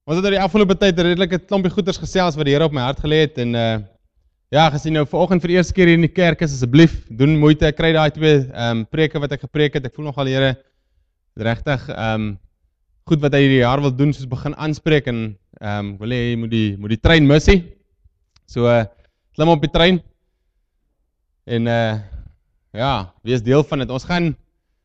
Ons het oor die afgelope tyd redelik 'n klompie goeders gesels wat die Here op my hart gelê het en ja, gesien nou vanoggend vir die eerste keer hier in die kerk is, asseblief doen moeite, kry daai twee preke wat ek gepreek het. Ek voel nogal die Here regtig goed wat hy hierdie jaar wil doen, soos begin aanspreek en wil hê jy moet die trein missie. So klim op die trein en ja, wees deel van dit. Ons kan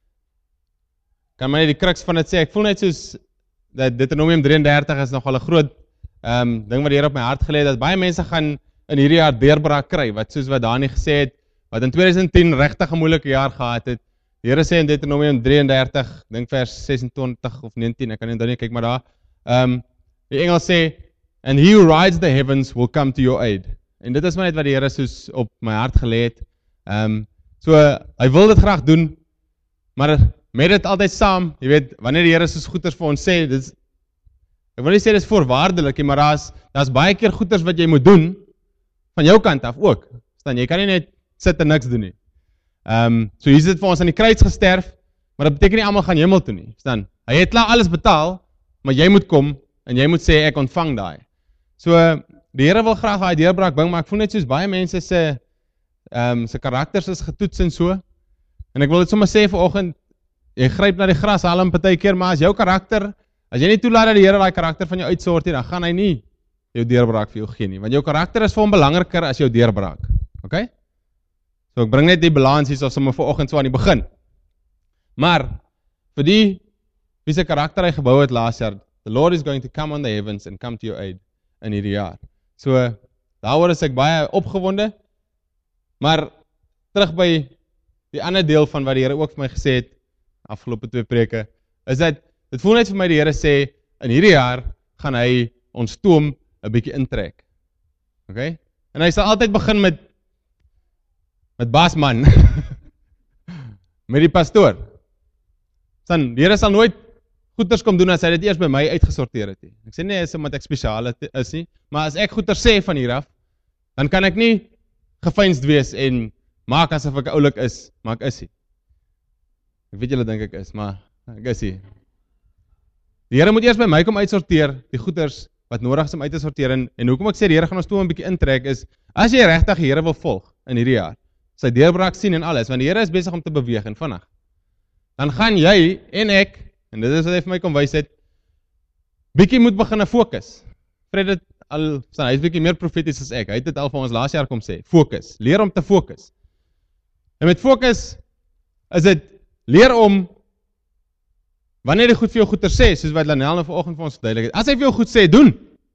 maar net die kruks van dit sê. Ek voel net soos dat Deuteronomium 33 is nogal 'n groot ding wat die Here op my hart gelê het, dat baie mense gaan in hierdie jaar deurbraak kry, wat soos wat Dani gesê het, wat in 2010 regtig 'n moeilike jaar gehad het. Die Here sê in Deuteronomium 33, dink vers 26 of 19, ek kan nie kyk maar daar. Die Engels sê, and he who rides the heavens will come to your aid. En dit is maar net wat die Here soos op my hart gelê het. So hy wil dit graag doen, maar met dit altyd saam, jy weet, wanneer die Here soos goeders vir ons sê, ek wil nie sê dit is voorwaardelik, maar daar's baie keer goeders wat jy moet doen, van jou kant af ook. Verstaan, jy kan nie net sit en niks doen nie. So hier is dit vir ons aan die kruis gesterf, maar dit beteken nie almal gaan hemel toe nie. Verstaan, hy het klaar alles betaal, maar jy moet kom, en jy moet sê, ek ontvang daai. So, die Here wil graag daai deurbraak bring, maar ek voel net soos baie mense se karakters is getoets en so, en ek wil dit sommer sê vanoggend, jy gryp na die gras, haal hom partykeer, maar as jou karakter, as jy nie toelaat dat die Here daai karakter van jou uitsorteer, dan gaan hy nie jou deurbraak vir jou gee nie, want jou karakter is vir hom belangriker as jou deurbraak. Okay? So ek bring net die balans hier sommer vanoggend so aan die begin. Maar vir die wie se karakter hy gebou het laas jaar, the Lord is going to come on the heavens and come to your aid in hierdie jaar. So daaroor is ek baie opgewonde, maar terug by die ander deel van wat die Here ook vir my gesê het, afgelope 2 preke, is dat, dit voel net vir my die Here sê, in hierdie jaar gaan hy ons stoom 'n bietjie intrek. Okay? En hy sal altyd begin met Basman, met die pastoor. Die Here sal nooit goeders kom doen as hy dit eers by my uitgesorteer het nie. Ek sê nie, is omdat ek spesiaal is nie, maar as ek goeders sê van hier af, dan kan ek nie gefeinsd wees en maak asof ek oulik is, maar ek is nie. Ek weet julle dink ek is, maar ek is nie. Die Here moet eers by my kom uitsorteer, die goeders wat nodig is om uit te sorteer, en hoekom ek sê die Here gaan ons toe 'n bietjie intrek is, as jy regtig die Here wil volg in hierdie jaar, sy deurbraak sien en alles, want die Here is besig om te beweeg en vinnig, dan gaan jy en ek, en dit is wat hy vir my kom wys het, bietjie moet begin fokus. Fred het al, hy is bietjie meer profeties as ek, hy het dit al vir ons laas jaar kom sê, fokus, leer om te fokus. En met fokus is dit, leer om, wanneer hy goed vir jou goeie sê, soos wat Lanel nou vanoggend vir ons verduidelik het, as hy vir jou goed sê, doen.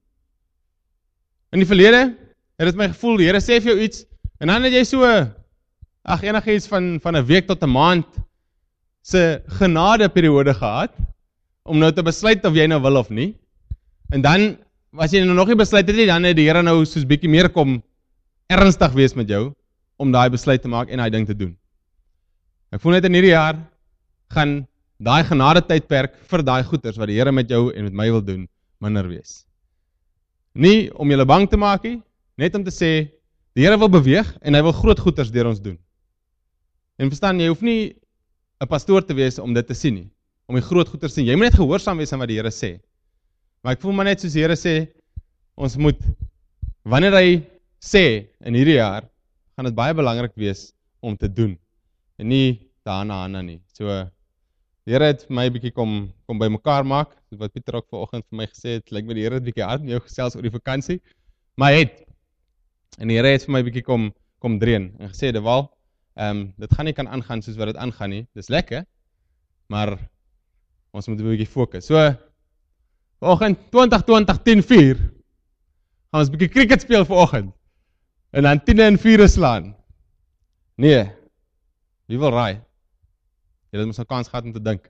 In die verlede, het het my gevoel, die Here sê vir jou iets, en dan het jy so, enige iets van 'n week tot 'n maand, se genadeperiode gehad, om nou te besluit of jy nou wil of nie, en dan, as jy nou nog nie besluit het nie, dan het die Here nou soos bietjie meer kom, ernstig wees met jou, om daai besluit te maak en daai ding te doen. Ek voel net in hierdie jaar, gaan daai genade tydperk vir daai goeders wat die Here met jou en met my wil doen, minder wees. Nie om julle bang te maak nie, net om te sê, die Here wil beweeg en hy wil groot goeders deur ons doen. En verstaan, jy hoef nie 'n pastoor te wees om dit te sien nie, om die groot goeders te sien. Jy moet net gehoorsaam wees aan wat die Here sê. Maar ek voel maar net soos die Here sê, ons moet, wanneer hy sê in hierdie jaar, gaan dit baie belangrik wees om te doen, en nie daarna nie. So, die Here het my 'n bietjie kom by mekaar maak, soos wat Pieter ook vanoggend vir my gesê het, lyk my die Here het 'n bietjie hard met jou gesels oor die vakansie, maar hy het, en die Here het vir my 'n bietjie kom dreun, en gesê, Dewal, dit gaan nie kan aangaan soos wat dit aangaan nie, dis lekker, maar ons moet 'n bietjie fokus. So, vanoggend 2020-10-4, gaan ons 'n bietjie cricket speel vanoggend, en dan 10 en 4 slaan. Nee, wie wil raai? Jy het mos 'n kans gehad om te dink.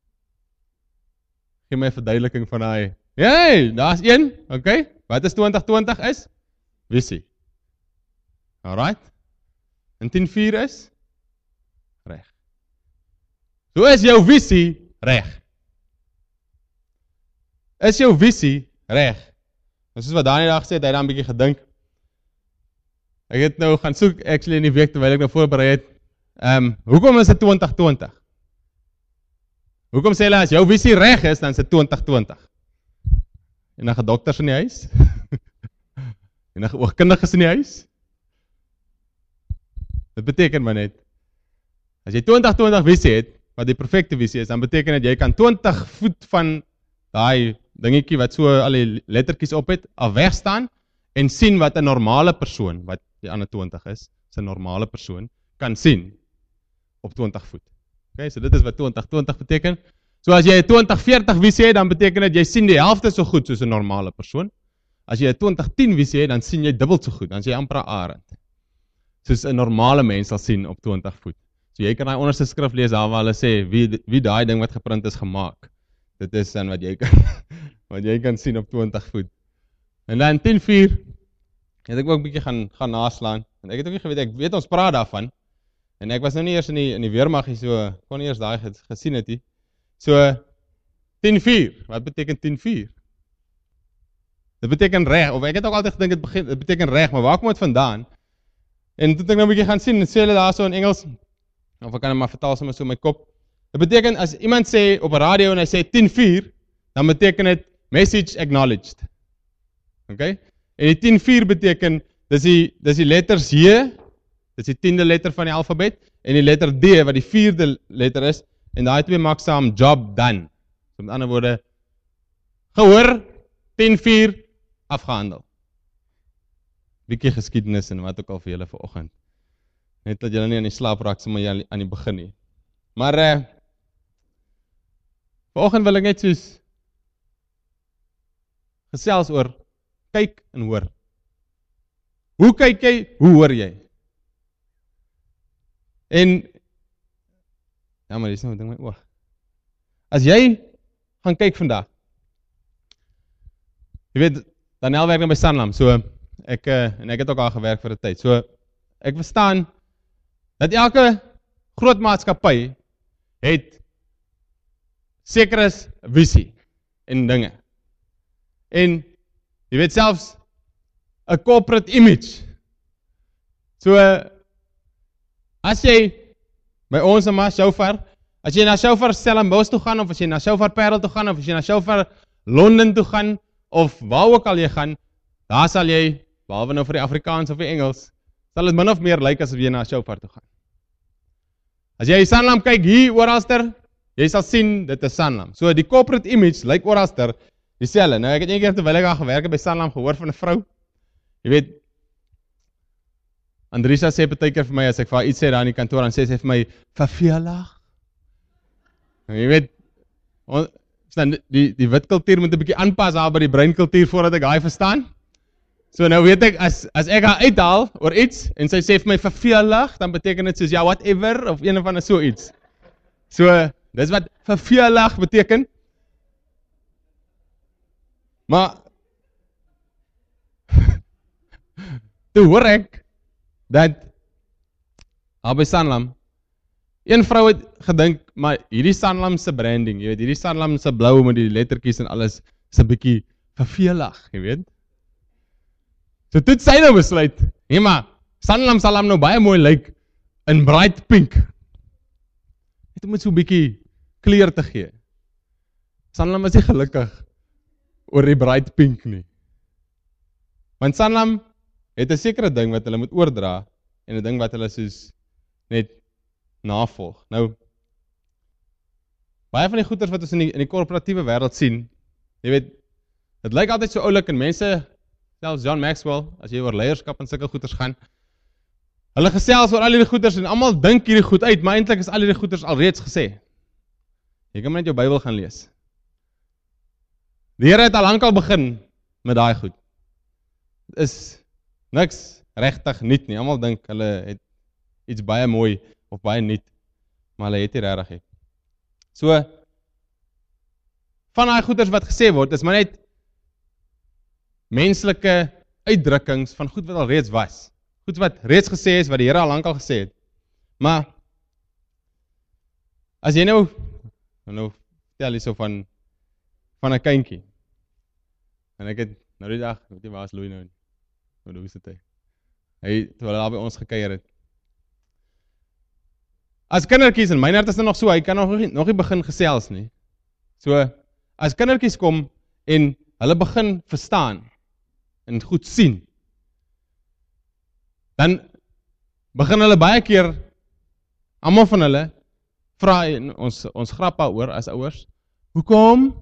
Gee my 'n verduideliking van daai. Hey, daar's een, okay? Wat is 2020 is? Visie. Alright. En 10-4 is? Reg. So is jou visie reg. Is jou visie reg? En soos wat Dani daar gesê het, hy het dan 'n bietjie gedink. Ek het nou gaan soek, actually in die week terwyl ek nou voorberei het, hoekom is dit 2020? Hoekom sê hulle as jou visie reg is, dan is dit 2020? enige dokters in die huis? Enige oogkundiges in die huis? Dit beteken maar net, as jy 20-20 visie het, wat die perfekte visie is, dan beteken dit, jy kan 20 voet van daai dingetjie wat so al die lettertjies op het, al wegstaan, en sien wat 'n normale persoon, wat die ander 20 is 'n normale persoon, kan sien, op 20 voet. Okay, so dit is wat 20-20 beteken. So as jy 'n 20-40 visie het, dan beteken dit, jy sien die helfte so goed soos 'n normale persoon. As jy 'n 20-10 visie het, dan sien jy dubbel so goed, dan is jy amper 'n arend. Soos 'n normale mens sal sien op 20 voet. So jy kan daai onderste skrif lees, daar waar hulle sê, wie daai ding wat geprint is gemaak. Dit is dan wat jy kan sien op 20 voet. En dan 10-4, het ek ook 'n bietjie gaan naslaan. En ek het ook nie geweet, ek weet ons praat daarvan. En ek was nou nie eers in die weermag hier, so kon nie eers daai gesien het nie. So 10-4, wat beteken 10-4? Dit beteken reg, of ek het ook altyd gedink dit beteken reg, maar waar kom dit vandaan? En toe ek nou 'n bietjie gaan sien, sê hulle daar so in Engels, of ek kan hom maar vertaal sommer so in my kop. Dit beteken, as iemand sê op 'n radio en hy sê 10-4, dan beteken dit message acknowledged. Okay? En die 10-4 beteken, dis die letters J, dis die 10de letter van die alfabet, en die letter D, wat die 4de letter is, en daai twee maak saam job done. So met ander woorde, gehoor, 10-4, afgehandel. Bietjie geskiedenis en wat ook al vir julle vanoggend. Net dat julle nie aan die slaap raak, sommer aan die begin nie. Maar, vanoggend wil ek net soos gesels oor kyk en hoor. Hoe kyk jy, hoe hoor jy? En, ja maar dis nou ding my oog. As jy gaan kyk vandag, jy weet, Daniel werk nou by Sanlam, so ek het ook al gewerk vir 'n tyd, so ek verstaan, dat elke groot maatskappy het sekere visie en dinge. En jy weet selfs 'n corporate image. So as jy by ons in Shofar, as jy na Shofar Stellenbosch toe gaan, of as jy na Shofar Parel toe gaan, of as jy na Shofar Londen toe gaan, of waar ook al jy gaan, daar sal jy, behalwe nou vir die Afrikaans of die Engels, sal dit min of meer lyk as of jy na Shofar toe gaan. As jy Sanlam kyk hier oralster, jy sal sien, dit is Sanlam. So die corporate image lyk oralster dieselfde. Nou ek het een keer terwyl ek daar gewerk het by Sanlam gehoor van 'n vrou. Jy weet, Andrisa sê partykeer vir my, as ek vir haar iets sê daar in die kantoor, dan sê sy vir my, vervelig. Nou, jy weet, die wit kultuur moet 'n bietjie aanpas daar by die bruin kultuur voordat ek daai verstaan. So nou weet ek, as ek haar uithaal oor iets, en sy sê vir my vervelig, dan beteken dit soos, ja, whatever, of een of ander so iets. So, dis wat vervelig beteken. Maar, toe hoor ek, dat, al by Sanlam, een vrou het gedink, maar hierdie Sanlam se branding, jy weet, hierdie Sanlam se blou met die lettertjies en alles, is 'n bietjie vervelig, jy weet. So toe sy nou besluit, nee maar, Sanlam sal hom nou baie mooi lyk, in bright pink. Het moet so 'n bietjie kleur te gee. Sanlam is nie gelukkig oor die bright pink nie. Want Sanlam het 'n sekere ding wat hulle moet oordra, en 'n ding wat hulle soos net navolg. Nou, baie van die goeders wat ons in die korporatiewe wêreld sien, jy weet, dit lyk altyd so oulik, en mense, selfs John Maxwell, as jy oor leierskap en sulke goeders gaan, hulle gesels oor al hierdie goeders, en almal dink hierdie goed uit, maar eintlik is al hierdie goeders alreeds gesê. Jy kan maar net jou Bybel gaan lees. Die Here het al lankal begin met daai goed. Dit is niks regtig nuut nie. Almal dink hulle het iets baie mooi of baie nuut, maar hulle het nie regtig nie. So, van daai goeders wat gesê word, is maar net menslike uitdrukkings van goed wat al reeds was. Goed wat reeds gesê is, wat die Here al lankal gesê het. Maar, as jy nou vertel jy so van 'n kindjie, en ek het, nou die dag, weet jy waar is Louis nou? Hoe is dit hy? Terwyl hy daar by ons gekuier het. As kindertjies, en my hart is nou nog so, hy kan nog nie begin gesels nie. So, as kindertjies kom, en hulle begin verstaan en goed sien, dan begin hulle baie keer, almal van hulle, vra ons grap oor as ouers, hoekom?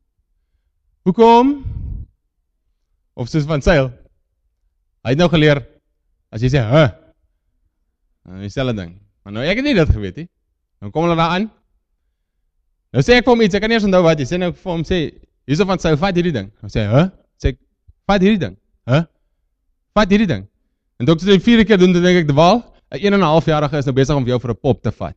Of soos van Seil, hy het nou geleer, as jy sê, dan dieselfde ding, maar nou ek het nie dit geweet nie, nou kom hulle daar aan, nou sê ek vir hom iets, ek kan nie eens onthou wat, jy sê nou vir hom, sê, hierso van Seil, vat hierdie ding, nou sê, sê ek, vat hierdie ding, vat hierdie ding, en toe ek dit 4 keer doen, dan denk ek, de Waal, 'n 1,5-jarige is nou besig om jou vir 'n pop te vat.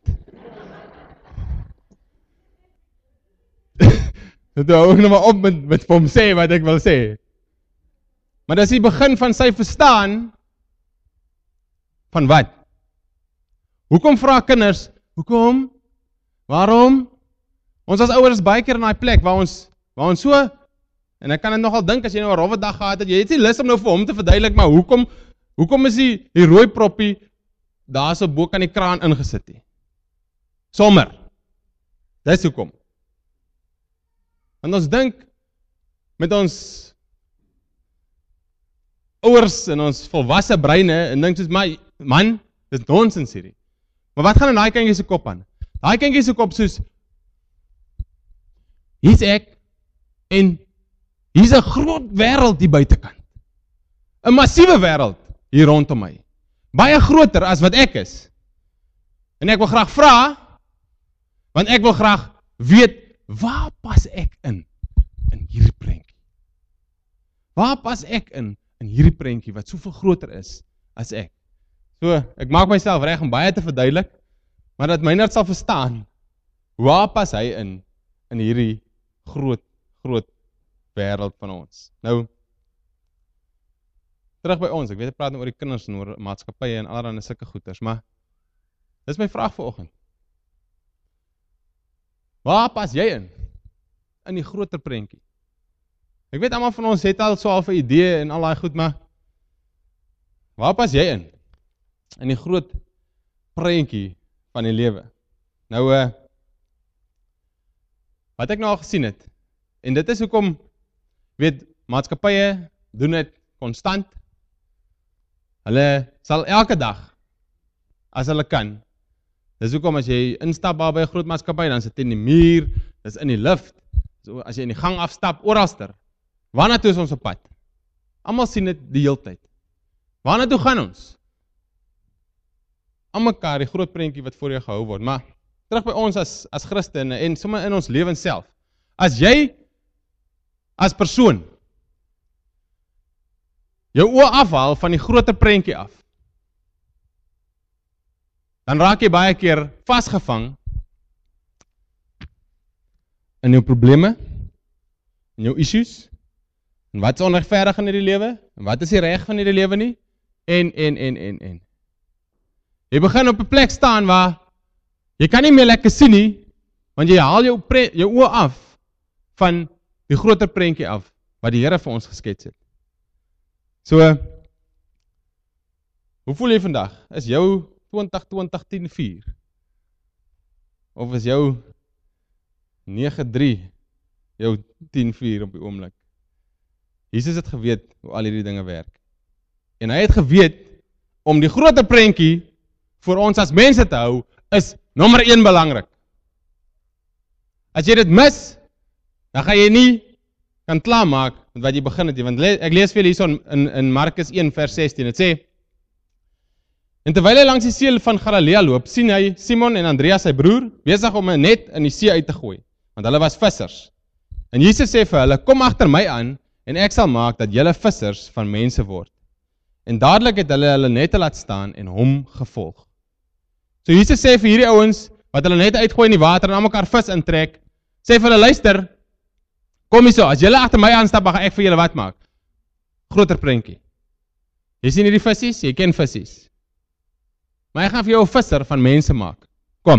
Toe hou ek nou maar op met vir hom sê wat ek wil sê. Maar dis die begin van sy verstaan van wat? Hoekom vra kinders? Hoekom? Waarom? Ons as ouers is baie keer in daai plek waar ons so, en ek kan dit nogal dink as jy nou 'n rowwe dag gehad het, jy het nie lus om nou vir hom te verduidelik, maar hoekom is die rooi proppie daar so bo kan die kraan ingesit nie? Sommer. Dis hoekom. Want ons dink met ons ouers en ons volwasse breine en dink soos, man, dis nonsens hierdie. Maar wat gaan in daai kindjie se kop aan? Daai kindjie se kop soos, hier's ek en hier's 'n groot wêreld hier buitekant. 'n Massiewe wêreld hier rondom my. Baie groter as wat ek is. En ek wil graag vra, want ek wil graag weet, waar pas ek in hierdie prentjie? Waar pas ek in hierdie prentjie wat soveel groter is as ek? So, ek maak myself reg om baie te verduidelik, maar dat Meinhard sal verstaan, waar pas hy in hierdie groot wêreld van ons? Nou, terug by ons, ek weet ek praat nou oor die kinders en oor maatskappye en allerlei sulke goeters, maar dis my vraag vanoggend. Waar pas jy in die groter prentjie? Ek weet almal van ons het al so half 'n idee en al daai goed, maar waar pas jy in die groot prentjie van die lewe? Nou, wat ek nou al gesien het, en dit is hoekom, weet, maatskappye doen dit konstant. Hulle sal elke dag, as hulle kan, dis hoekom as jy instap by 'n groot maatskappy, dan sit jy in die muur, dis in die lift, so as jy in die gang afstap, oralster, waarna toe is ons op pad? Almal sien dit die hele tyd. Waarna toe gaan ons? Aan mekaar, die groot prentjie wat voor jou gehou word, maar terug by ons as Christene en sommer in ons lewens self. As jy as persoon jou oë afhaal van die groter prentjie af, dan raak jy baie keer vasgevang in jou probleme, in jou issues, en wat is onregverdig in hierdie lewe, en wat is die reg van hierdie lewe nie, en. Jy begin op 'n plek staan waar jy kan nie meer lekker sien nie, want jy haal jou oë af van die groter prentjie af, wat die Here vir ons geskets het. So, hoe voel jy vandag? Is jou 20-10-4? Of is jou 9-3 jou 10-4 op die oomblik? Jesus het geweet hoe al hierdie dinge werk. En hy het geweet om die groter prentjie vir ons as mense te hou, is nommer 1 belangrik. As jy dit mis, dan gaan jy nie kan klaarmaak met wat jy begin het. Want ek lees vir julle hierson in Markus 1 vers 16. Het sê, en terwyl hy langs die see van Galilea loop, sien hy Simon en Andreas sy broer besig om 'n net in die see uit te gooi, want hulle was vissers. En Jesus sê vir hulle, kom agter my aan en ek sal maak dat julle vissers van mense word. En dadelik het hulle nette laat staan en hom gevolg. So Jesus sê vir hierdie ouens wat hulle net uitgooi in die water en aan mekaar vis intrek, sê vir hulle, luister, kom hier so, as julle agter my aanstap, gaan ek vir julle wat maak? Groter prentjie. Jy sien hierdie vissies? Jy ken vissies. Maar ek gaan vir jou 'n visser van mense maak. Kom.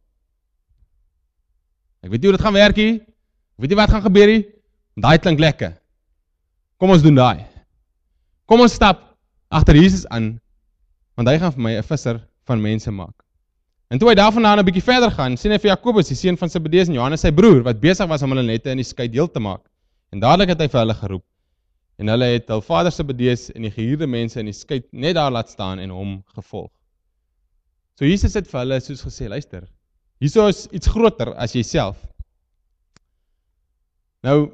Ek weet nie hoe dit gaan werk nie. Ek weet nie wat gaan gebeur nie. Daai klink lekker. Kom ons doen daai. Kom ons stap agter Jesus aan, want hy gaan vir my 'n visser van mense maak. En toe hy daarvandaan 'n bietjie verder gaan, sien hy vir Jakobus, die seun van Zebedeus en Johannes sy broer, wat besig was om hulle nette in die skei deel te maak. En dadelik het hy vir hulle geroep. En hulle het hul vader se bedees en die gehuurde mense in die skei net daar laat staan en hom gevolg. So Jesus het vir hulle soos gesê, luister, hierso is iets groter as jouself. Nou,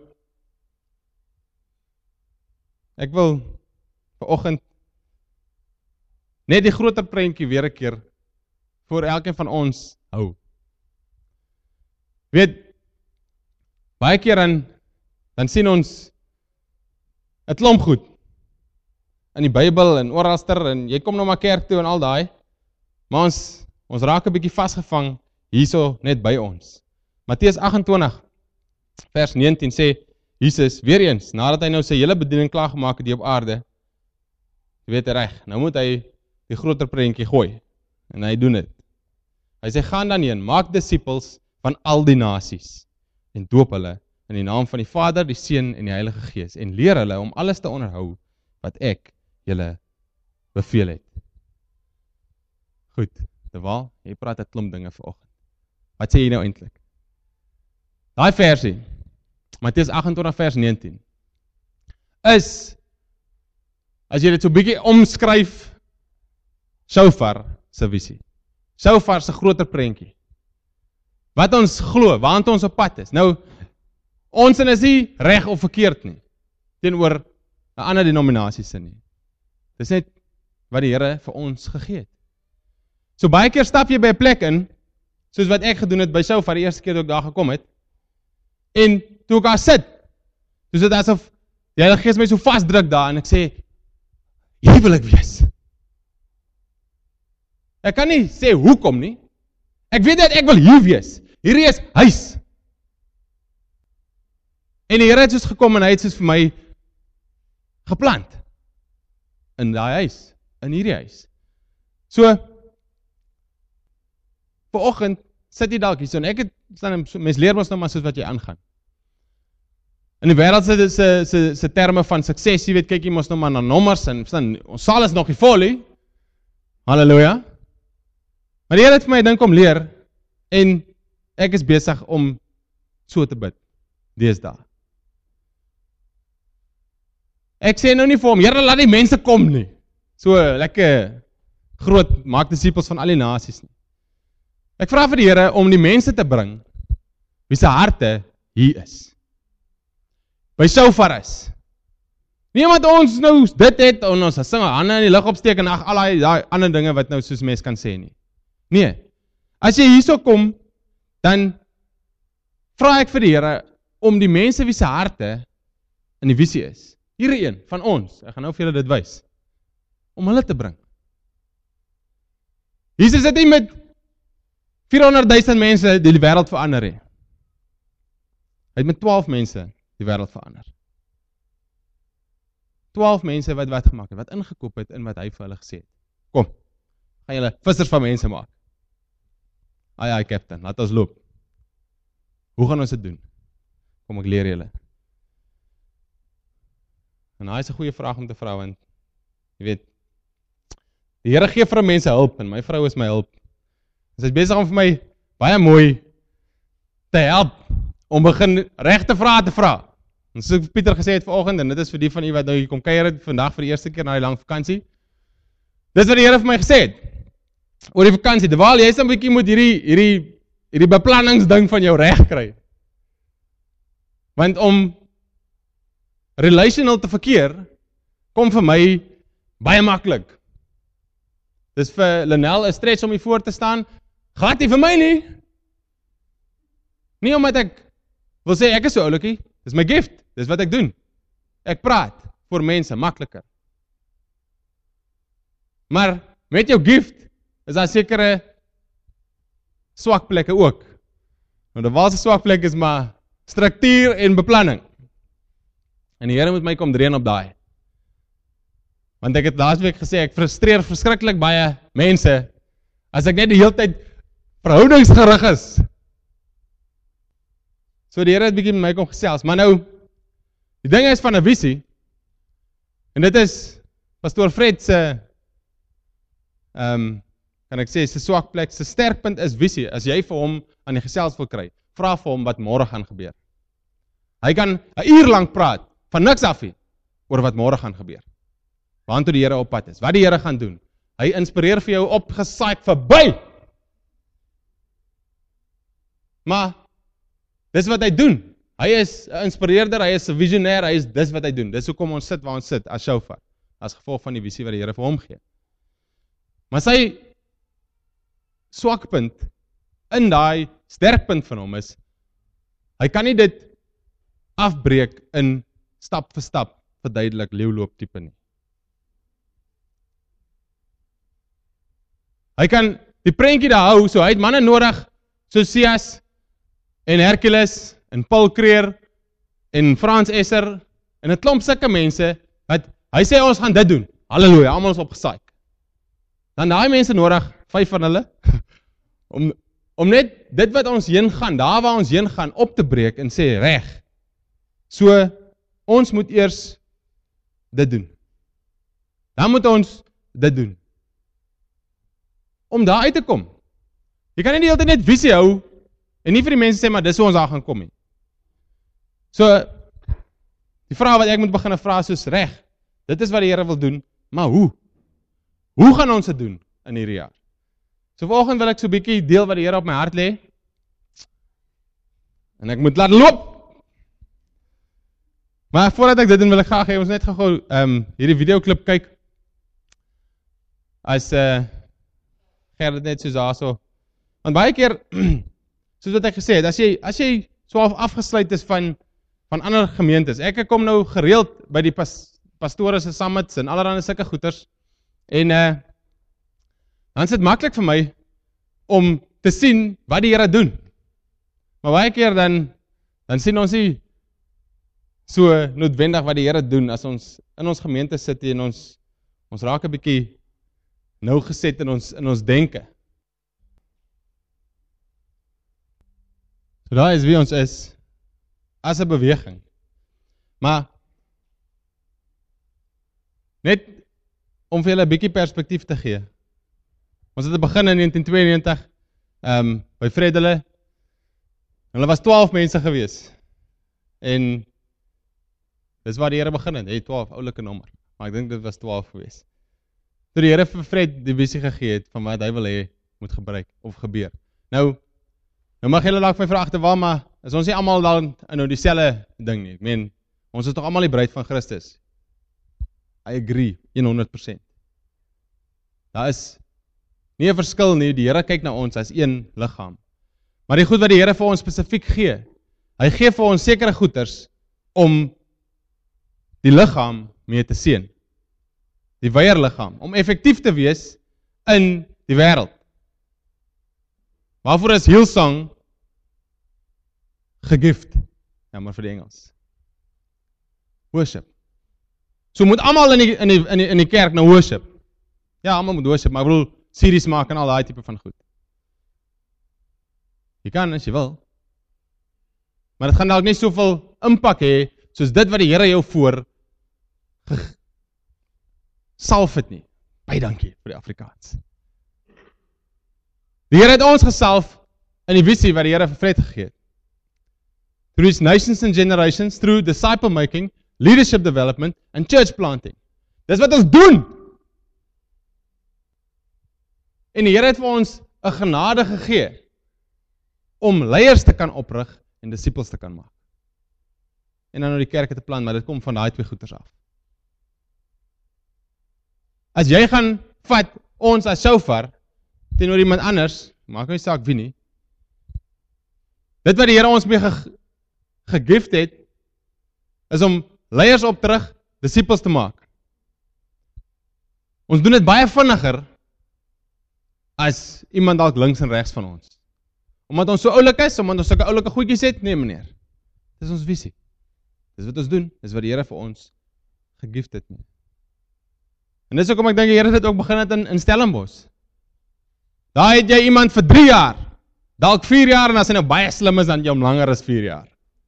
ek wil vanoggend net die groter prentjie weer 'n keer vir elkeen van ons hou. Weet, baie keer dan sien ons 'n klomp goed in die Bybel en oralster en jy kom nou maar kerk toe en al daai, maar ons raak 'n bietjie vasgevang hierso net by ons. Matteus 28 vers 19 sê Jesus weer eens, nadat hy nou sy hele bediening klaar gemaak het hier op aarde, jy weet reg, nou moet hy die groter prentjie gooi en hy doen dit. Hy sê gaan dan heen, maak disippels van al die nasies en doop hulle in die naam van die Vader, die Seun en die Heilige Gees en leer hulle om alles te onderhou wat ek julle beveel het. Goed, terwyl jy praat 'n klomp dinge vanoggend. Wat sê jy nou eintlik? Daai versie, Matteus 28 vers 19, is, as jy dit so bietjie omskryf, Shofar se visie. Shofar se groter prentjie. Wat ons glo, waant ons op pad is. Nou, ons is nie reg of verkeerd nie, teenoor 'n ander denominasie se nie. Dis net wat die Here vir ons gegee het. So baie keer stap jy by 'n plek in, soos wat ek gedoen het by Shofar die eerste keer toe ek daar gekom het, en toe ek daar sit, toe is dit asof die Heilige Gees my so vasdruk daar, en ek sê, hier wil ek wees. Ek kan nie sê hoekom nie, ek weet dat ek wil hier wees, hierdie is huis. En die Here het soos gekom en hy het soos vir my geplant, in daai huis, in hierdie huis. So, vanoggend sit jy dalk hier so, en ek het, mens leer ons nou maar soos wat jy aangaan. In die wêreld se terme van sukses, jy weet, kyk jy mos nou maar na nommers, en ons saal is nog nie vol nie, halleluja. Maar die Here het vir my dink om leer, en ek is besig om so te bid, deesdae. Ek sê nou nie vir hom, Here, laat die mense kom nie, so lekker groot, maak disippels van al die nasies nie. Ek vra vir die Here om die mense te bring, wie se harte hier is. By Shofar is. Nie omdat ons nou dit het, en ons sing hande in die lug opsteek, en al die ander dinge wat nou soos mens kan sê nie. Nee, as jy hierso kom, dan vra ek vir die Here, om die mense wie se harte in die visie is, hierdie een van ons, ek gaan nou vir julle dit wys, om hulle te bring. Jesus het nie met 400,000 mense die wêreld verander het. Hy het met 12 mense die wêreld verander. 12 mense wat gemaak het, wat ingekoop het in wat hy vir hulle gesê het. Kom, gaan julle vissers van mense maak. Ai, captain, laat ons loop. Hoe gaan ons dit doen? Kom, ek leer julle. En hy is 'n goeie vraag om te vra, want jy weet, die Here gee vir mense hulp, en my vrou is my hulp. Sy is besig om vir my baie mooi te help, om begin regte vrae te vra. En soos Pieter gesê het vanoggend, en dit is vir die van u wat nou hier kom kuier het, vandag vir die eerste keer na die lang vakansie. Dis wat die Here vir my gesê het, oor die vakansie, terwyl jy so 'n bietjie moet hierdie beplanningsding van jou reg kry. Want om relational te verkeer, kom vir my baie maklik. Dis vir Lenel 'n stretch om hier voor te staan, gaat nie vir my nie. Nie omdat ek wil sê, ek is so oulikie, dis my gift, dis wat ek doen. Ek praat vir mense, makliker. Maar met jou gift, is daar sekere swak plekke ook. Nou, die walse swak plek is maar struktuur en beplanning. En die Here moet my kom dreun op daai. Want ek het laasweek gesê, ek frustreer verskriklik baie mense, as ek net die hele tyd verhoudingsgerig is. So die Here het bietjie met my kom gesels, maar nou, die ding is van 'n visie, en dit is Pastoor Fred se, kan ek sê, sy swak plek, sy sterkpunt is visie. As jy vir hom aan die gesels wil kry, vra vir hom wat môre gaan gebeur. Hy kan 'n uur lank praat, van niks af nie, oor wat môre gaan gebeur. Waartoe die Here op pad is, wat die Here gaan doen. Hy inspireer vir jou opgesaai verby. Maar, dis wat hy doen. Hy is 'n inspireerder, hy is 'n visionêr, hy is dis wat hy doen. Dis hoekom ons sit waar ons sit, as shofar, as gevolg van die visie wat die Here vir hom gee. Maar sy swakpunt in daai sterkpunt van hom is, hy kan nie dit afbreek in stap vir stap verduidelik leeuloop tipe nie. Hy kan die prentjie daar hou, so hy het manne nodig, so Sias en Hercules en Paul Creer en Frans Esser en 'n klomp sulke mense wat hy sê ons gaan dit doen. Halleluja, almal is opgesaai. Dan daai mense nodig, 5 van hulle om net dit wat ons heen gaan, daar waar ons heen gaan op te breek en sê reg. So ons moet eers dit doen. Dan moet ons dit doen. Om daar uit te kom. Jy kan nie die hele tyd net visie hou en nie vir die mense sê maar dis hoe ons daar gaan kom nie. So die vraag wat ek moet begin vra soos reg. Dit is wat die Here wil doen, maar hoe? Hoe gaan ons dit doen in hierdie jaar? So vanoggend wil ek so 'n bietjie deel wat die Here op my hart lê. En ek moet laat loop. Maar voordat ek dit doen wil ek graag hê ons net gou hierdie videoklip kyk. As Gerrit net soos daarso. Want baie keer soos wat ek gesê het, as jy so afgesluit is van ander gemeentes. Ek kom nou gereeld by die pastore se summits en allerlei sulke goeters. En dan is dit maklik vir my om te sien wat die Here doen. Maar baie keer dan sien ons nie so noodwendig wat die Here doen as ons in ons gemeente sit en ons raak 'n bietjie nou geset in ons denke. So daar is wie ons is as 'n beweging. Maar net om vir julle 'n bietjie perspektief te gee. Ons het begin in 1992 by Vredele. Hulle was 12 mense gewees. En dis waar die Here begin het, 12 oulike nommer. Maar ek dink dit was 12 gewees. Toe die Here vir Fred die visie gegee het van wat hy wil hê moet gebruik of gebeur. Nou mag julle dalk my vra agterwaar, maar is ons nie almal dan in dieselfde ding nie. Ek meen, ons is tog almal die bruid van Christus. I agree, 100%. Daar is nie 'n verskil nie, die Here kyk na ons as een liggaam. Maar die goed wat die Here vir ons spesifiek gee, hy gee vir ons sekere goeders om die liggaam mee te seën. Die weiërliggaam, om effektief te wees in die wêreld. Waarvoor is Hillsong gegift? Ja, maar vir die Engels. Worship. So moet almal in die kerk nou worship. Ja, almal moet worship, maar ek bedoel series maak en al daai tipe van goed. Jy kan as jy wil. Maar dit gaan dalk nie soveel impak hê soos dit wat die Here jou voor salf het nie. Baie dankie vir die Afrikaans. Die Here het ons gesalf in die visie wat die Here vir Fred gegee het. Through his nations and generations, through disciple making, leadership development and church planting. Dis wat ons doen. En die Here het vir ons 'n genade gegee om leiers te kan oprig en disippels te kan maak. En dan nou die kerke te plant, maar dit kom van daai twee goeders af. As jy gaan vat ons as shofar teenoor iemand anders, maak nie saak wie nie. Dit wat die Here ons mee gegift het, is om leiers op terug, disippels te maak. Ons doen dit baie vinniger as iemand dalk links en regs van ons. Omdat ons so oulik is, omdat ons sulke oulike goedjies het, nee meneer. Dis ons visie. Dis wat ons doen, dis wat die Here vir ons gegift het. En dis hoekom ek dink die Here het ook begin het in Stellenbosch. Daar het jy iemand vir 3 jaar, dalk 4 jaar, en as hy nou baie slim is, dan jy hom langer as 4 jaar.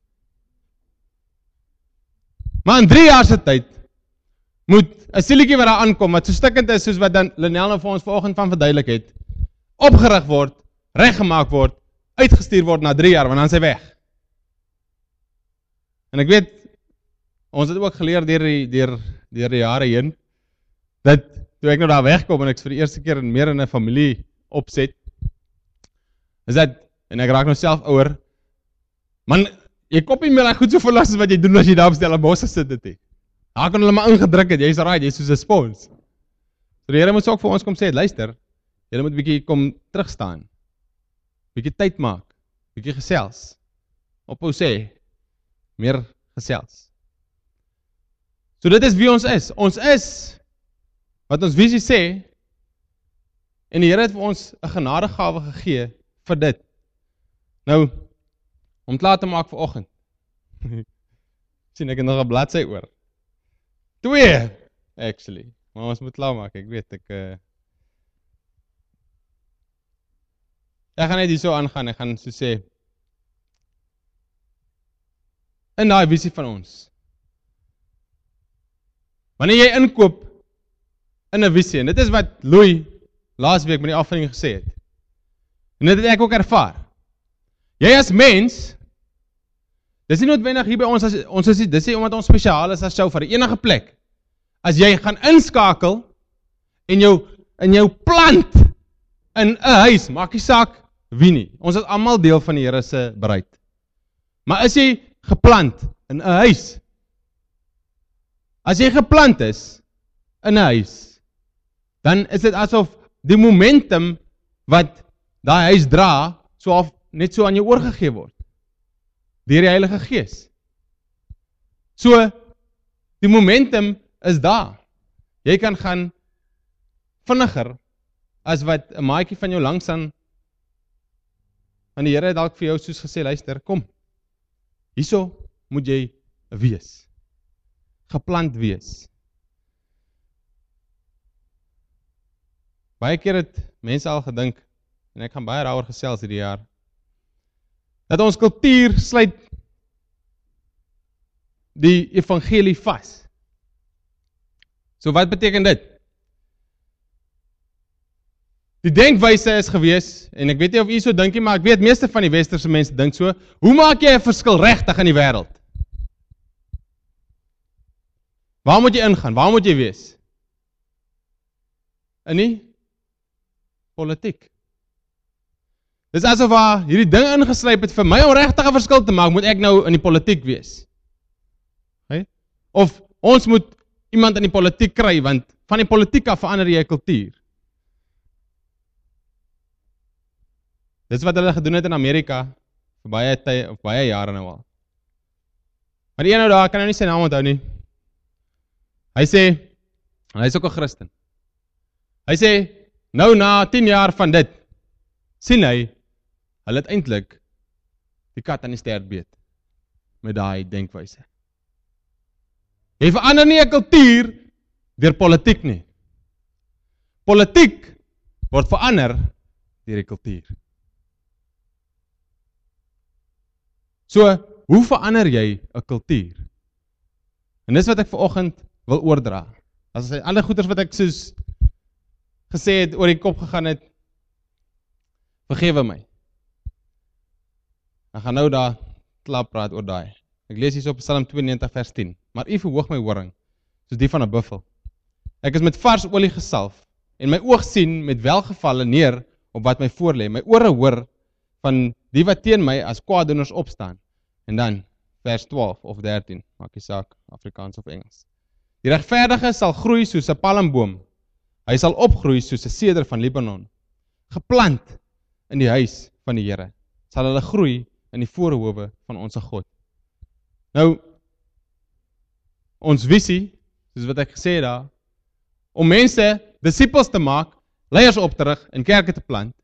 Maar in 3 jaar se tyd, moet 'n sielietjie wat daar aankom, wat so stikkend is, soos wat dan Lenel nou vir ons vanoggend van verduidelik het, opgerig word, reggemaak word, uitgestuur word na 3 jaar, want dan is hy weg. En ek weet, ons het ook geleer deur die jare heen, dat toe ek nou daar wegkom en ek vir die eerste keer meer in 'n familie opset, is dat, en ek raak nou self ouer, man, jy kop nie meer goed so vol as wat jy doen as jy daar op Stellenbosch gesit het nie. Daar kan hulle maar ingedruk het, jy's right, jy's soos 'n spons. So die Here moet ook vir ons kom sê, luister, julle moet 'n bietjie kom terugstaan, bietjie tyd maak, bietjie gesels, ophou sê, meer gesels. So dit is wie ons is. Ons is wat ons visie sê, en die Here het vir ons 'n genadegawe gegee vir dit. Nou, om klaar te maak vir oggend. Sien ek het nog 'n bladsy oor. 2 actually. Maar ons moet klaar maak. Ek weet ek gaan net hier so aangaan. Ek gaan so sê in daai visie van ons. Wanneer jy inkoop in 'n visie, en dit is wat Louis laasweek met die afdeling gesê het. En dit het ek ook ervaar. Jy as mens, dis nie noodwendig hier by ons, dis nie omdat ons spesiaal is as jou vir enige plek. As jy gaan inskakel en jou plant in 'n huis, maak nie saak wie nie. Ons is almal deel van die Here se bruid. Maar as jy geplant in 'n huis, as jy geplant is in 'n huis, dan is dit asof die momentum wat daai huis dra, net so aan jou oorgegee word, deur die Heilige Gees. So, die momentum is daar. Jy kan gaan vinniger, as wat 'n maatjie van jou langs aan die Here het dalk vir jou soos gesê, luister, kom, hierso moet jy wees, geplant wees. Baie keer het mense al gedink, en ek gaan baie daaroor gesels hierdie jaar, dat ons kultuur sluit die evangelie vas. So wat beteken dit? Die denkwyse is gewees, en ek weet nie of u so dink nie, maar ek weet meeste van die westerse mense dink so, hoe maak jy 'n verskil regtig in die wêreld? Waar moet jy ingaan? Waar moet jy wees? In die politiek. Dis asof hierdie ding ingeslyp het, vir my om regtig 'n verskil te maak, moet ek nou in die politiek wees. Okay? Of ons moet iemand in die politiek kry, want van die politiek af verander jy 'n kultuur. Dis wat hulle gedoen het in Amerika, vir baie jare nou al. Maar die een nou daar, kan nou nie sy naam onthou nie. Hy sê, en hy is ook 'n Christen. Hy sê, nou na 10 jaar van dit, sien hy, hulle het eintlik die kat aan die stert beet, met daai denkwyse. Jy verander nie 'n kultuur deur politiek nie. Politiek word verander deur die kultuur. So, hoe verander jy 'n kultuur? En dis wat ek vanoggend wil oordra. As hy alle goeders wat ek soos gesê het, oor die kop gegaan het, vergewe my. Ek gaan nou daar klaar praat oor daai. Ek lees hier op Psalm 92 vers 10. Maar u verhoog my horing, soos die van 'n buffel. Ek is met vars olie gesalf, en my oog sien met welgevalle neer op wat my voorlê. My ore hoor van die wat teen my as kwaaddoeners opstaan. En dan, vers 12 of 13, maak nie saak, Afrikaans of Engels. Die regverdige sal groei soos 'n palmboom. Hy sal opgroei soos 'n seder van Libanon. Geplant in die huis van die Here, sal hulle groei in die voorhoewe van ons God. Nou, ons visie, soos wat ek gesê het daar, om mense, disippels te maak, leiers op te rig en kerke te plant,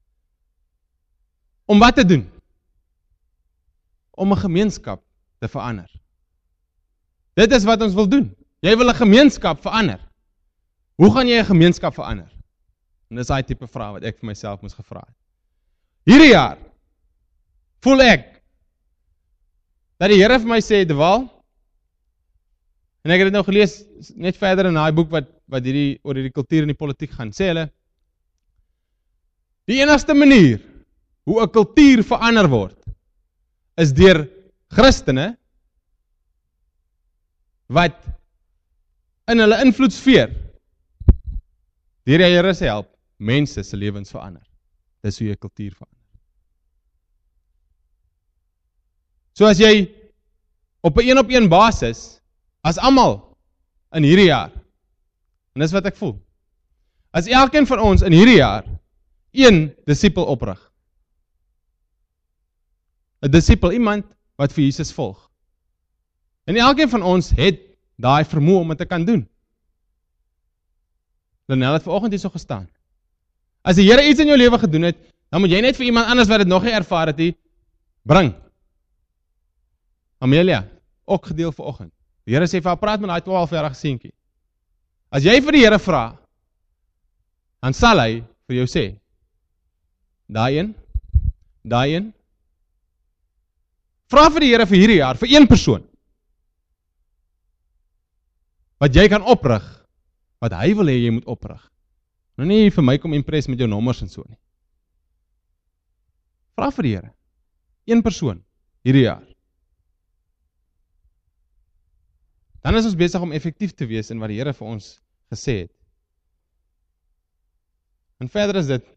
om wat te doen? Om 'n gemeenskap te verander. Dit is wat ons wil doen. Jy wil 'n gemeenskap verander. Hoe gaan jy 'n gemeenskap verander? En dis daai tipe vraag wat ek vir myself moes gevra het. Hierdie jaar voel ek dat die Here vir my sê, Dewal, en ek het dit nou gelees net verder in daai boek wat oor hierdie kultuur en die politiek gaan, sê hulle, die enigste manier hoe 'n kultuur verander word, is deur Christene wat in hulle invloedsfeer deur die Here se help mense se lewens verander. Dis hoe jy kultuur verander. So as jy op 'n een-op-een basis, as almal in hierdie jaar, en dis wat ek voel, as elkeen van ons in hierdie jaar een disipel oprig. 'n Disipel, iemand wat vir Jesus volg. En elkeen van ons het daai vermoë om dit te kan doen. Lenel het vanoggend hier so gestaan. As die Here iets in jou lewe gedoen het, dan moet jy net vir iemand anders wat dit nog nie ervaar het nie, bring. Amelia, ook gedeel vanoggend. Die Here sê vir haar, praat met daai 12-jarige seentjie. As jy vir die Here vra, dan sal hy vir jou sê, daai een. Vra vir die Here vir hierdie jaar, vir een persoon, wat jy kan oprig, wat hy wil hê jy moet oprig. Nou nie vir my kom impress met jou nommers en so nie. Vra vir die Here, een persoon, hierdie jaar. Dan is ons besig om effektief te wees in wat die Here vir ons gesê het. En verder is dit,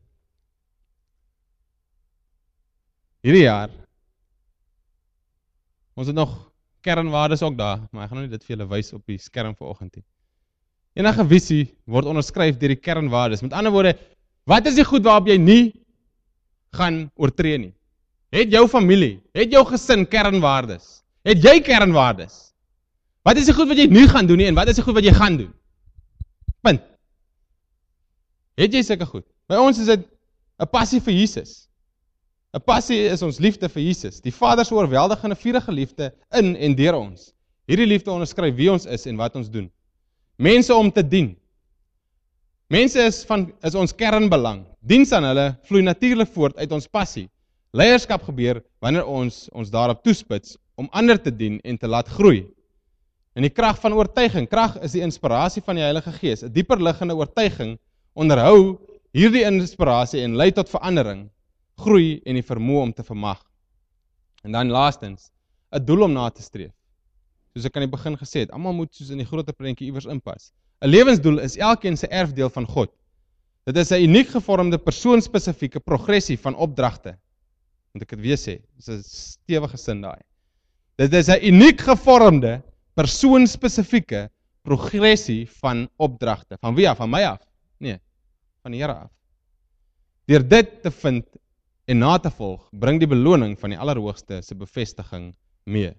hierdie jaar, ons het nog kernwaardes ook daar, maar ek gaan nou nie dit vir julle wys op die skerm vanoggend nie. Enige visie word onderskryf deur die kernwaardes. Met ander woorde, wat is die goed waarop jy nie gaan oortree nie? Het jou familie, het jou gesin kernwaardes? Het jy kernwaardes? Wat is die goed wat jy nie gaan doen nie en wat is die goed wat jy gaan doen? Punt. Het jy sulke goed? By ons is dit 'n passie vir Jesus. 'n Passie is ons liefde vir Jesus. Die Vader se oorweldigende vurige liefde in en deur ons. Hierdie liefde onderskryf wie ons is en wat ons doen. Mense om te dien. Mense is ons kernbelang. Diens aan hulle vloei natuurlik voort uit ons passie. Leierskap gebeur wanneer ons daarop toespits om ander te dien en te laat groei. En die krag van oortuiging. Krag is die inspirasie van die Heilige Gees. 'n Dieper liggende oortuiging onderhou hierdie inspirasie en lei tot verandering, groei en die vermoë om te vermag. En dan laastens, 'n doel om na te streef. Soos ek aan die begin gesê het, almal moet soos in die groter prentjie iewers inpas. 'n Lewensdoel is elkeen se erfdeel van God. Dit is 'n uniek gevormde persoonspesifieke progressie van opdragte. Moet ek dit weer sê, dis 'n stewige sin daai. Dit is 'n uniek gevormde persoonspesifieke progressie van opdragte. Van wie af? Van my af? Nee, van die Here af. Deur dit te vind en na te volg, bring die beloning van die Allerhoogste se bevestiging mee.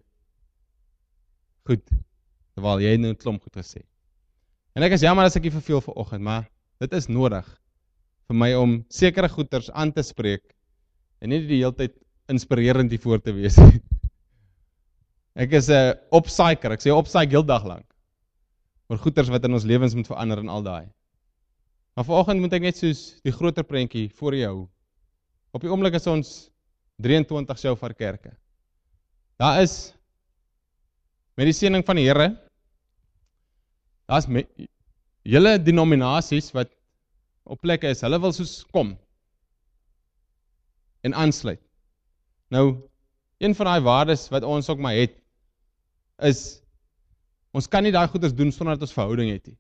Goed, terwyl jy nou 'n klomp goed gesê. En ek is jammer as ek nie verveel vanoggend, maar dit is nodig vir my om sekere goeters aan te spreek en nie die hele tyd inspirerend hiervoor te wees. Ek is 'n opsyker, ek sê opsyk heel dag lank. Oor goeters wat in ons lewens moet verander en al daai. Maar vanoggend moet ek net soos die groter prentjie voor jou. Op die oomblik is ons 23 Shofar kerke. Daar is met die seëning van die Here, daar's hele denominasies wat op plekke is, hulle wil soos kom en aansluit. Nou, een van daai waardes wat ons ook maar het, is, ons kan nie daai goeders doen sonder dat ons verhouding het nie.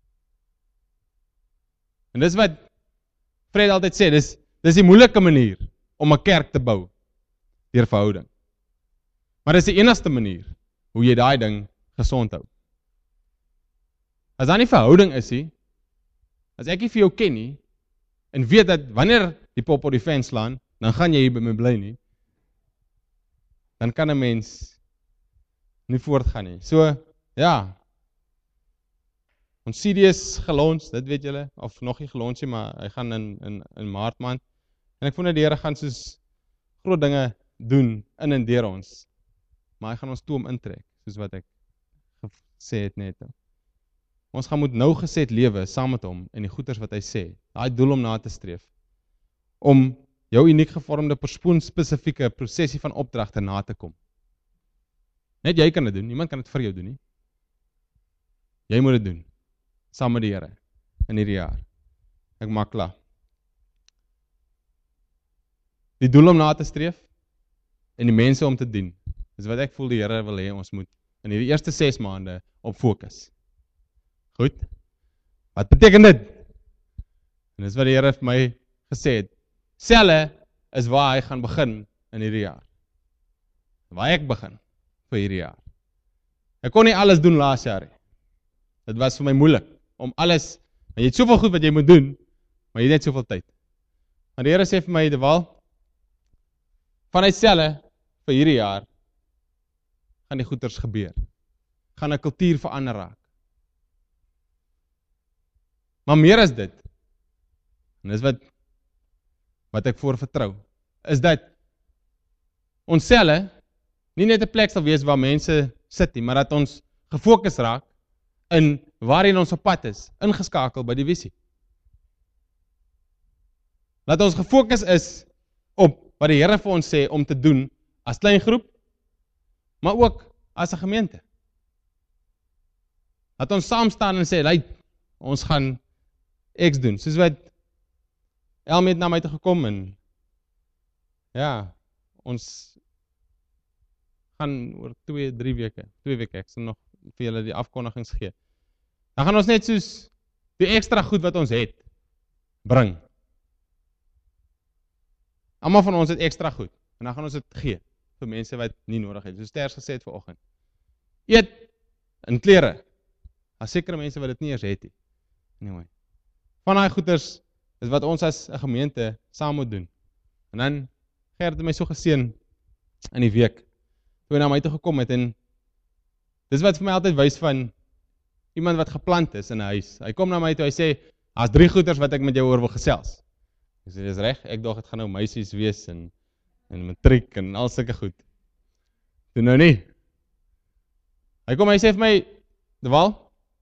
En dis wat Fred altyd sê, dis die moeilike manier om 'n kerk te bou, deur verhouding. Maar dis die enigste manier, hoe jy daai ding gesond hou. As daar nie verhouding is nie, as ek nie vir jou ken nie, en weet dat wanneer die pop op die ven slaan, dan gaan jy hier by my bly nie, dan kan 'n mens nie voortgaan nie. So, ja, ons CD is gelons, dit weet julle, of nog nie gelons nie, maar hy gaan in Maart maand, en ek voel dat die Here gaan soos groot dinge doen in en deur ons, maar hy gaan ons toe om intrek, soos wat ek gesê het net. Ons gaan moet nougeset lewe saam met hom en die goeders wat hy sê, daai doel om na te streef, om jou uniek gevormde persoonspesifieke prosessie van opdragte na te kom. Net jy kan dit doen, niemand kan dit vir jou doen nie. Jy moet dit doen, saam met die Here, in hierdie jaar. Ek maak klaar. Die doel om na te streef, en die mense om te dien, is wat ek voel die Here wil hê ons moet in in hierdie eerste 6 maande op fokus. Goed? Wat beteken dit? En dis wat die Here vir my gesê het. Selle is waar hy gaan begin in hierdie jaar. Waar ek begin vir hierdie jaar. Ek kon nie alles doen laas jaar nie. Dit was vir my moeilik om alles, jy het soveel goed wat jy moet doen, maar jy het net soveel tyd. Maar die Here sê vir my, Dewal, vanuit selle vir hierdie jaar gaan die goeders gebeur. Gaan 'n kultuur verander raak. Maar meer as dit, en dis wat ek voor vertrou, is dat ons selle nie net 'n plek sal wees waar mense sit nie, maar dat ons gefokus raak in waarin ons op pad is, ingeskakel by die visie. Dat ons gefokus is op wat die Here vir ons sê om te doen as klein groep, maar ook as 'n gemeente. Dat ons saam staan en sê, ons gaan X doen, soos wat Elmi het na my toe gekom en ja, ons gaan oor 2 weke, ek sal nog vir julle die afkondigings gee. Dan gaan ons net soos die ekstra goed wat ons het, bring. Almal van ons het ekstra goed, en dan gaan ons dit gee, vir mense wat nie nodig het, soos Ters gesê het vanoggend. Eet en klere, as sekere mense wat dit nie eers het nie. Anyway, van daai goeders is wat ons as 'n gemeente saam moet doen. En dan, Gert het my so geseën in die week, toe hy na my toe gekom het, en dis wat vir my altyd wys van iemand wat geplant is in 'n huis. Hy kom na my toe, hy sê, daar's 3 goeders wat ek met jou oor wil gesels. Ek sê, dis reg, ek dog het gaan nou meisies wees, en matriek, en al sulke goed. Toe nou nie. Hy kom, hy sê vir my, Dewal,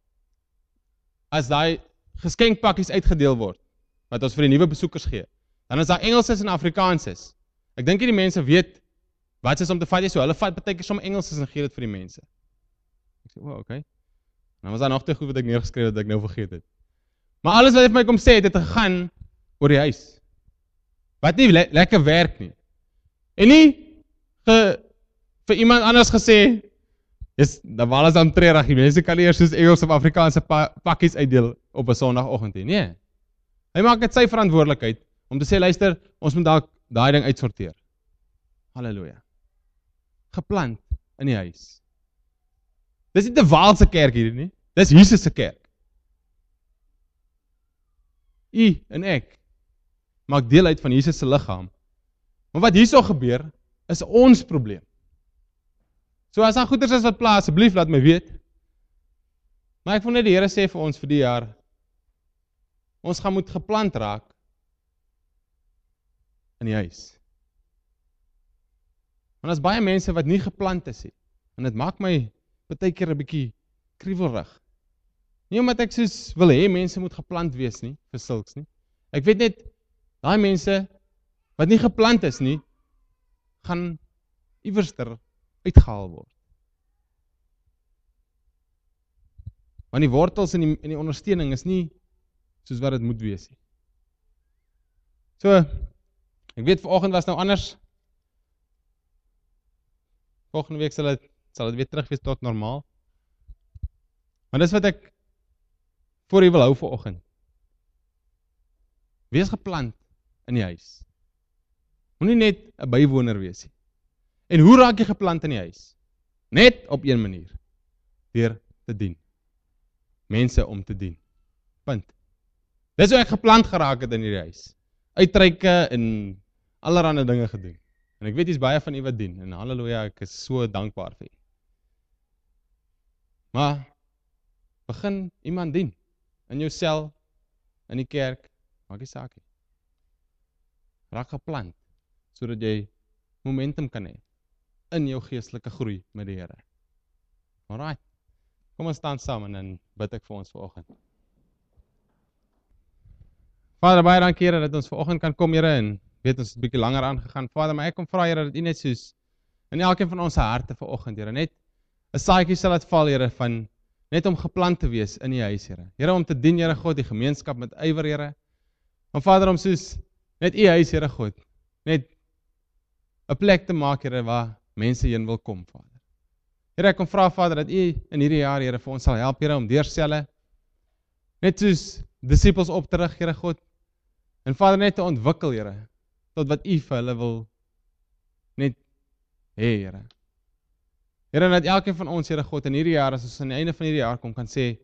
as daai geskenkpakkies uitgedeel word, wat ons vir die nuwe besoekers gee, dan is daar Engelses en Afrikaanses. Ek dink nie die mense weet, wat is om te vat nie, so hulle vat partykeer som Engelses en gee dit vir die mense. Ek sê, okay. Dan was daar nog 2 goed wat ek neergeskryf het, dat ek nou vergeet het. Maar alles wat hy vir my kom sê, het gegaan oor die huis. Wat nie lekker werk nie. En nie vir iemand anders gesê, dan was dan treurig, die mense kan nie eers soos Engels of Afrikaanse pakkies uitdeel op 'n Sondagoggend nie. Nee. Hy maak dit sy verantwoordelikheid om te sê, luister, ons moet dalk daai ding uitsorteer. Halleluja. Geplant in die huis. Dis nie 'n Waalse kerk hier nie, dis Jesus se kerk. U en ek maak deel uit van Jesus se liggaam. Maar wat hierso gebeur, is ons probleem. So as daar goeders is wat pla, asseblief laat my weet. Maar ek wil net die Here sê vir ons vir die jaar, ons gaan moet geplant raak in die huis. Want as baie mense wat nie geplant is nie, en dit maak my partykeer 'n bietjie kriewelrig. Nie omdat ek soos wil hê mense moet geplant wees nie, vir sulks nie. Ek weet net, daai mense wat nie geplant is nie, gaan iewerster uitgehaal word. Want die wortels en die ondersteuning is nie soos wat dit moet wees nie. So, ek weet vanoggend was nou anders. Volgende week sal dit weer terug wees tot normaal. Maar dis wat ek voor u wil hou vanoggend. Wees geplant in die huis. Moenie net 'n bywoner wees nie. En hoe raak jy geplant in die huis? Net op een manier. Deur te dien. Mense om te dien. Punt. Dis hoe ek geplant geraak het in hierdie huis. Uitreike en allerlei dinge gedoen. En ek weet jy's baie van u wat dien. En halleluja, ek is so dankbaar vir u. Maar begin iemand dien. In jou sel, in die kerk, maak nie saak nie. Raak geplant, sodat jy momentum kan hê in jou geestelike groei met die Here. Alright, kom ons staan saam en dan bid ek vir ons vanoggend. Vader, baie dankie Here dat ons vanoggend kan kom Here en weet ons het 'n bietjie langer aangegaan. Vader, maar ek kom vra Here dat U net soos in elkeen van ons harte vanoggend Here, net 'n saadjie sal laat val Here van net om geplant te wees in die huis Here. Here om te dien Here God, die gemeenskap met ywer Here. En Vader om soos net U huis Here God, net 'n plek te maak Here waar mense heen wil kom Vader. Here, ek kom vra Vader dat U in hierdie jaar, Here, vir ons sal help, Here, om deur selle, net soos disippels op te rig, Here God, en Vader net te ontwikkel, Here, tot wat U vir hulle wil net hê, Here. Here, dat elkeen van ons, Here God, in hierdie jaar, as ons aan die einde van hierdie jaar kom, kan sê,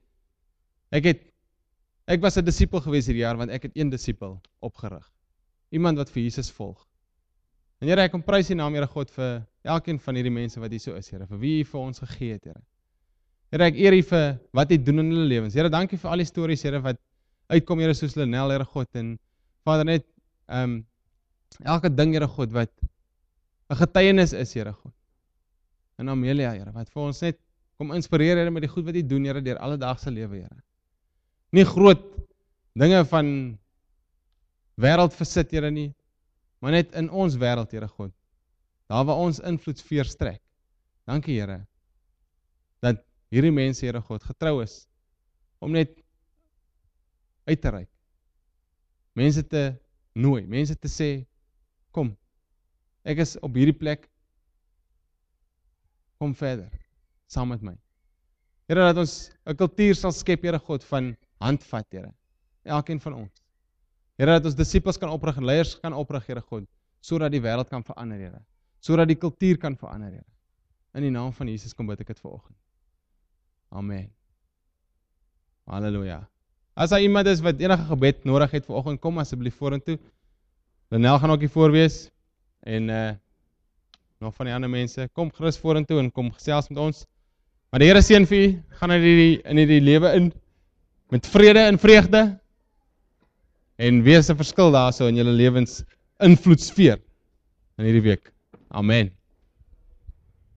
ek was 'n disipel gewees hierdie jaar, want ek het een disipel opgerig. Iemand wat vir Jesus volg. En Here, ek kom prys U naam, Here God, vir elkeen van hierdie mense wat hier so is, Here, vir wie U vir ons gegee het, Here. Here, ek eer U vir wat U doen in hulle lewens. Here, dankie vir al die stories, Here, wat uitkom, Here, soos Lenel, Here God, en Vader, net elke ding, Here God, wat 'n getuienis is, Here God. En Amelia, Here, wat vir ons net kom inspireer, Here, met die goed wat U doen, Here, deur alledaagse lewe, Here. Nie groot dinge van wêreld versit, Here, nie, maar net in ons wêreld, Here God, daar waar ons invloedsfeer strek. Dankie, Here, dat hierdie mense, Here God, getrou is, om net uit te reik, mense te nooi, mense te sê, kom, ek is op hierdie plek, kom verder, saam met my. Here, dat ons 'n kultuur sal skep, Here God, van handvat, Here, elkeen van ons. Here, dat ons disippels kan oprig en leiers kan oprig, Here God, sodat die wêreld kan verander, Here, sodat die kultuur kan verander, Here. In die naam van Jesus kom bid ek dit vanoggend. Amen. Halleluja. As daar iemand is wat enige gebed nodig het vanoggend, kom asseblief vorentoe. Lenel gaan ook hier voor wees, en nog van die ander mense, kom gerus vorentoe en kom gesels met ons. Maar die Here seën vir u, gaan in hierdie lewe in, met vrede en vreugde, en wees 'n verskil daarso in julle lewens invloedsfeer in hierdie week. Amen.